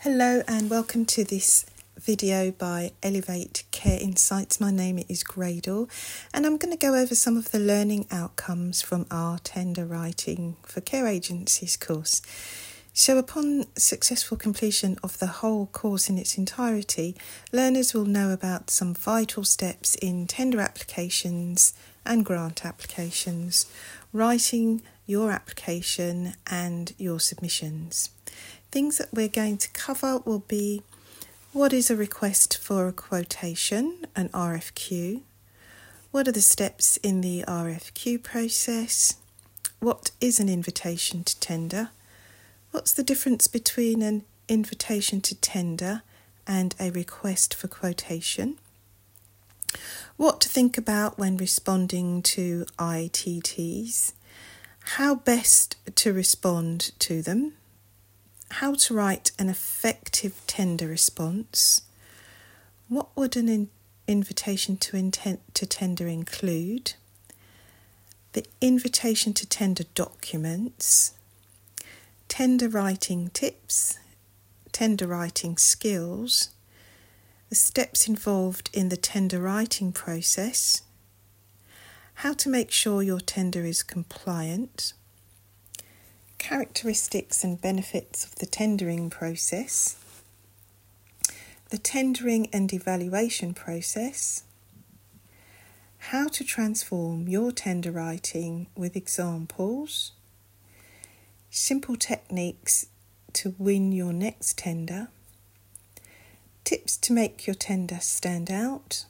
Hello and welcome to this video by Elevate Care Insights. My name is Gradle and I'm going to go over some of the learning outcomes from our Tender Writing for Care Agencies course. So upon successful completion of the whole course in its entirety, learners will know about some vital steps in tender applications and grant applications, writing your application and your submissions. Things that we're going to cover will be: what is a request for a quotation, an RFQ? What are the steps in the RFQ process? What is an invitation to tender? What's the difference between an invitation to tender and a request for quotation? What to think about when responding to ITTs? How best to respond to them? How to write an effective tender response? What would an invitation to tender include? The invitation to tender documents, tender writing tips, tender writing skills, the steps involved in the tender writing process, how to make sure your tender is compliant, characteristics and benefits of the tendering process, the tendering and evaluation process, how to transform your tender writing with examples, simple techniques to win your next tender, tips to make your tender stand out,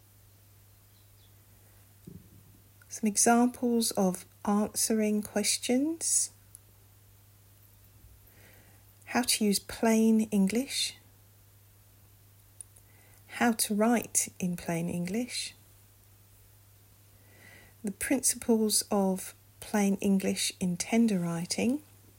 some examples of answering questions, how to use plain English, how to write in plain English, the principles of plain English in tender writing,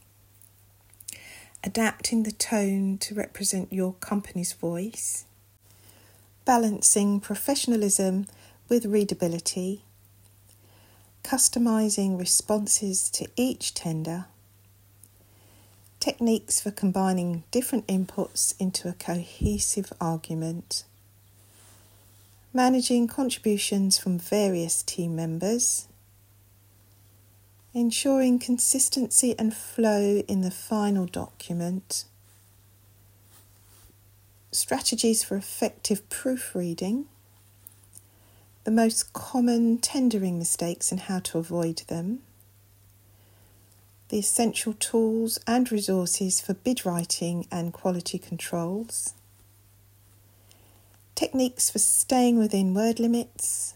adapting the tone to represent your company's voice, balancing professionalism with readability, customizing responses to each tender, techniques for combining different inputs into a cohesive argument, managing contributions from various team members, ensuring consistency and flow in the final document, strategies for effective proofreading, the most common tendering mistakes and how to avoid them, the essential tools and resources for bid writing and quality controls, techniques for staying within word limits,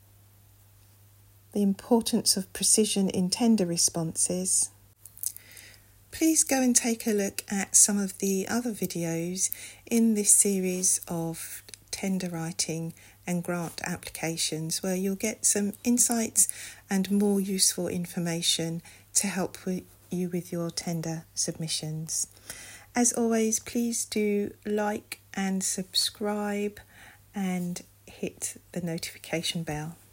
the importance of precision in tender responses. Please go and take a look at some of the other videos in this series of tender writing and grant applications, where you'll get some insights and more useful information to help you with your tender submissions. As always, please do like and subscribe and hit the notification bell.